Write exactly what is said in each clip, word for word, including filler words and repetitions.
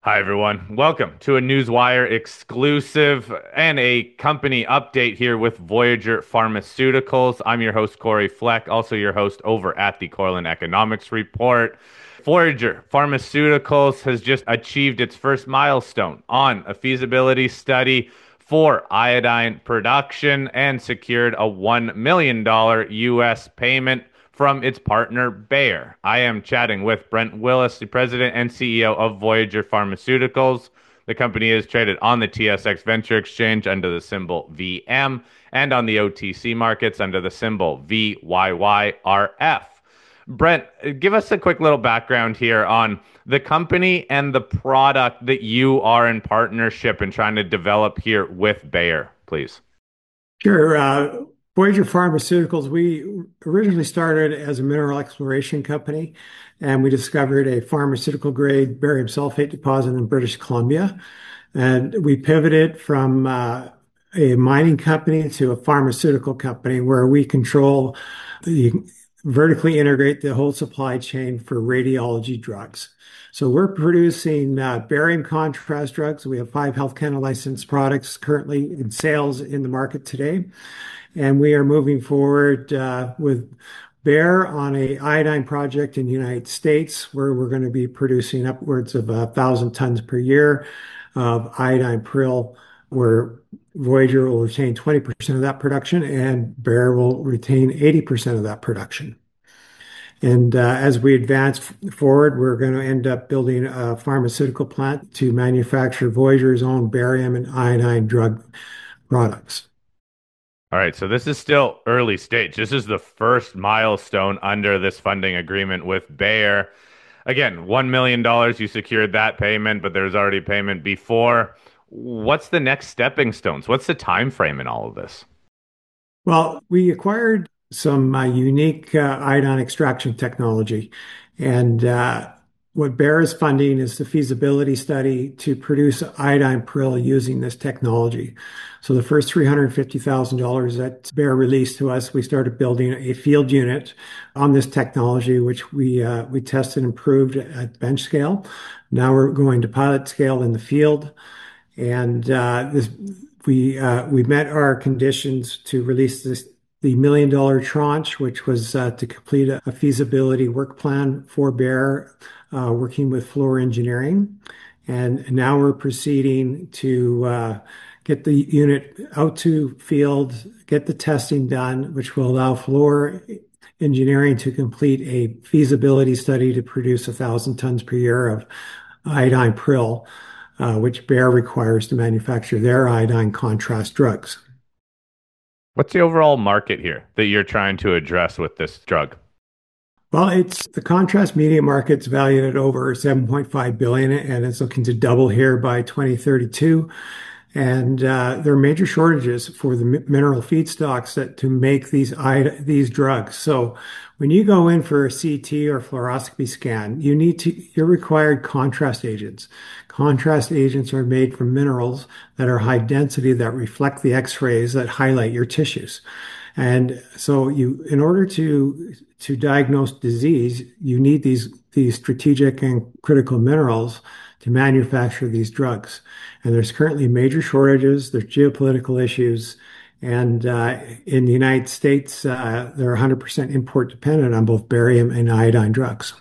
Hi, everyone. Welcome to a Newswire exclusive and a company update here with Voyager Pharmaceuticals. I'm your host, Corey Fleck, also your host over at the Corlin Economics Report. Voyager Pharmaceuticals has just achieved its first milestone on a feasibility study for iodine production and secured a one million dollars U S payment from its partner Bayer. I am chatting with Brent Willis, the president and C E O of Voyager Pharmaceuticals. The company is traded on the T S X Venture Exchange under the symbol V M and on the O T C markets under the symbol V Y Y R F. Brent, give us a quick little background here on the company and the product that you are in partnership and trying to develop here with Bayer, please. Sure. Uh, Voyager Pharmaceuticals, we originally started as a mineral exploration company, and we discovered a pharmaceutical grade barium sulfate deposit in British Columbia. And we pivoted from uh, a mining company to a pharmaceutical company where we control the vertically integrate the whole supply chain for radiology drugs. So we're producing uh, barium contrast drugs. We have five Health Canada licensed products currently in sales in the market today. And we are moving forward uh, with Bayer on a iodine project in the United States, where we're going to be producing upwards of a thousand tons per year of iodine prill, where Voyager will retain twenty percent of that production and Bayer will retain eighty percent of that production. And uh, as we advance forward, we're going to end up building a pharmaceutical plant to manufacture Voyager's own barium and iodine drug products. All right, so this is still early stage. This is the first milestone under this funding agreement with Bayer. Again, one million dollars, you secured that payment, but there's already payment before. What's the next stepping stones? What's the time frame in all of this? Well, we acquired some uh, unique uh, iodine extraction technology. And uh, what Bayer is funding is the feasibility study to produce iodine prill using this technology. So the first three hundred fifty thousand dollars that Bayer released to us, we started building a field unit on this technology, which we uh, we tested and proved at bench scale. Now we're going to pilot scale in the field. And uh, this, we uh, we met our conditions to release this the million dollar tranche, which was uh, to complete a, a feasibility work plan for Bayer, uh, working with Fluor Engineering. And now we're proceeding to uh, get the unit out to field, get the testing done, which will allow Fluor Engineering to complete a feasibility study to produce a thousand tons per year of iodine prill, uh, which Bayer requires to manufacture their iodine contrast drugs. What's the overall market here that you're trying to address with this drug? Well, it's the contrast media market's valued at over seven point five billion dollars and it's looking to double here by twenty thirty-two. And uh, there are major shortages for the mineral feedstocks that to make these these drugs. So when you go in for a C T or fluoroscopy scan, you need to you're required contrast agents. Contrast agents are made from minerals that are high density that reflect the X-rays that highlight your tissues. And so you, in order to to diagnose disease, you need these these strategic and critical minerals to manufacture these drugs. And there's currently major shortages. There's geopolitical issues. And uh, in the United States, uh, they're one hundred percent import dependent on both barium and iodine drugs.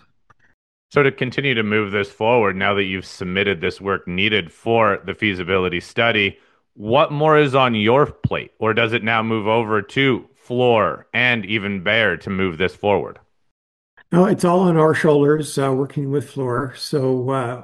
So to continue to move this forward, now that you've submitted this work needed for the feasibility study, what more is on your plate? Or does it now move over to Fluor and even Bayer to move this forward? No, it's all on our shoulders, uh, working with Fluor. So uh,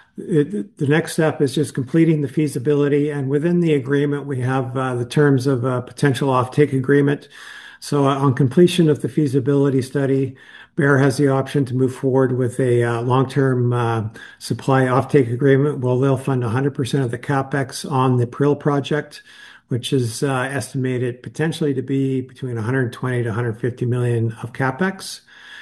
it, the next step is just completing the feasibility. And within the agreement, we have uh, the terms of a potential offtake agreement. So uh, on completion of the feasibility study, Bayer has the option to move forward with a uh, long-term uh, supply offtake agreement. Well, they'll fund one hundred percent of the capex on the Prill project, which is uh, estimated potentially to be between one hundred twenty to one hundred fifty million of capex.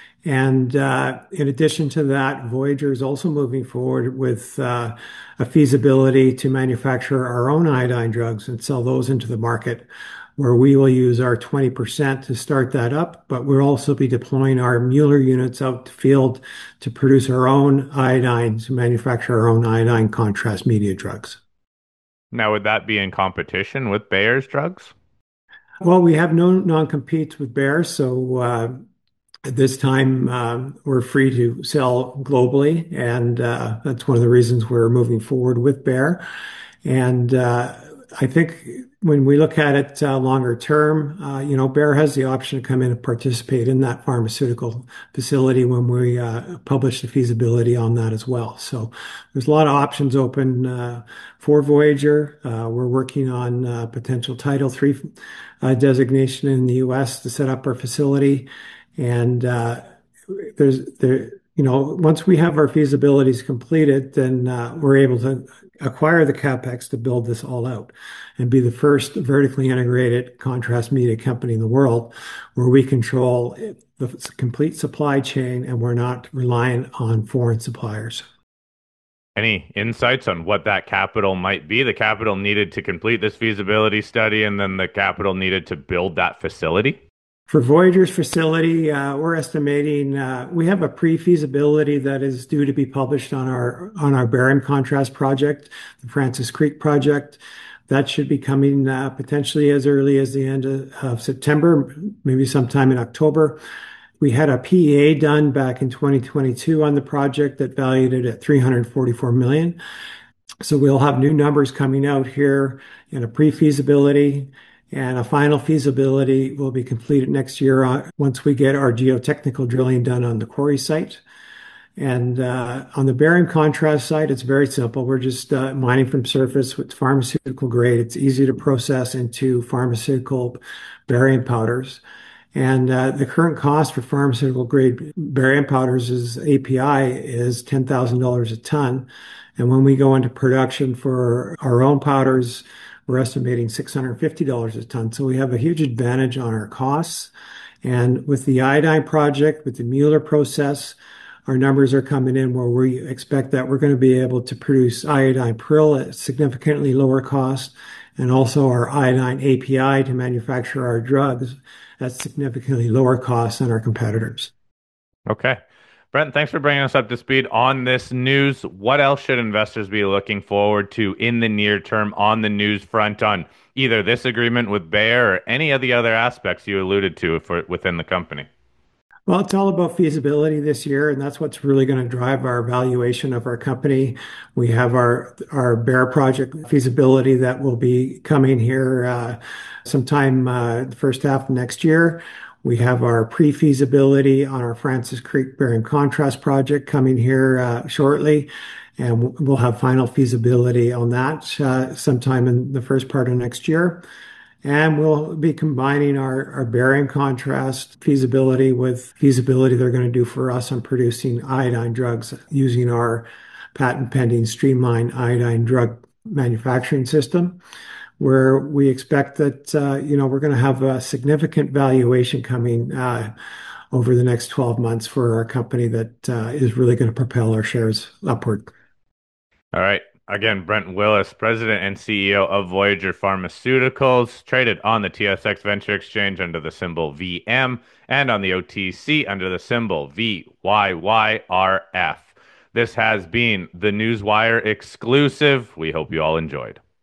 And uh, in addition to that, Voyager is also moving forward with uh, a feasibility to manufacture our own iodine drugs and sell those into the market. where we will use our twenty percent to start that up, but we'll also be deploying our Mueller units out to field to produce our own iodine, to manufacture our own iodine contrast media drugs. Now, would that be in competition with Bayer's drugs? Well, we have no non-competes with Bayer, so uh, at this time um, we're free to sell globally, and uh, that's one of the reasons we're moving forward with Bayer. And uh, I think when we look at it uh, longer term, uh, you know, Bayer has the option to come in and participate in that pharmaceutical facility when we uh, publish the feasibility on that as well. So there's a lot of options open uh, for Voyager. Uh, we're working on uh, potential Title three uh, designation in the U S to set up our facility. And uh, there's there, you know, once we have our feasibilities completed, then uh, we're able to acquire the capex to build this all out and be the first vertically integrated contrast media company in the world where we control the complete supply chain and we're not relying on foreign suppliers. Any insights on what that capital might be? The capital needed to complete this feasibility study and then the capital needed to build that facility? For Voyager's facility, uh, we're estimating uh, we have a pre-feasibility that is due to be published on our on our barium contrast project, the Francis Creek project. That should be coming uh, potentially as early as the end of, of September, maybe sometime in October. We had a P E A done back in twenty twenty-two on the project that valued it at three hundred forty-four million. So we'll have new numbers coming out here in a pre-feasibility. And a final feasibility will be completed next year uh, once we get our geotechnical drilling done on the quarry site. And uh, on the barium contrast side, it's very simple. We're just uh, mining from surface with pharmaceutical grade. It's easy to process into pharmaceutical barium powders. And uh, the current cost for pharmaceutical grade barium powders is A P I is ten thousand dollars a ton. And when we go into production for our own powders, we're estimating six hundred fifty dollars a ton. So we have a huge advantage on our costs. And with the iodine project, with the Mueller process, our numbers are coming in where we expect that we're going to be able to produce iodine prill at significantly lower cost, and also our iodine A P I to manufacture our drugs at significantly lower cost than our competitors. Okay. Brent, thanks for bringing us up to speed on this news. What else should investors be looking forward to in the near term on the news front on either this agreement with Bayer or any of the other aspects you alluded to for, within the company? Well, it's all about feasibility this year, and that's what's really going to drive our valuation of our company. We have our our Bayer project feasibility that will be coming here uh, sometime uh, the first half of next year. We have our pre-feasibility on our Francis Creek barium contrast project coming here uh, shortly, and we'll have final feasibility on that uh, sometime in the first part of next year. And we'll be combining our, our barium contrast feasibility with feasibility they're going to do for us on producing iodine drugs using our patent pending streamlined iodine drug manufacturing system, where we expect that, uh, you know, we're going to have a significant valuation coming uh, over the next twelve months for our company that uh, is really going to propel our shares upward. All right. Again, Brent Willis, President and C E O of Voyager Pharmaceuticals, traded on the T S X Venture Exchange under the symbol V M and on the O T C under the symbol V Y Y R F. This has been the Newswire exclusive. We hope you all enjoyed.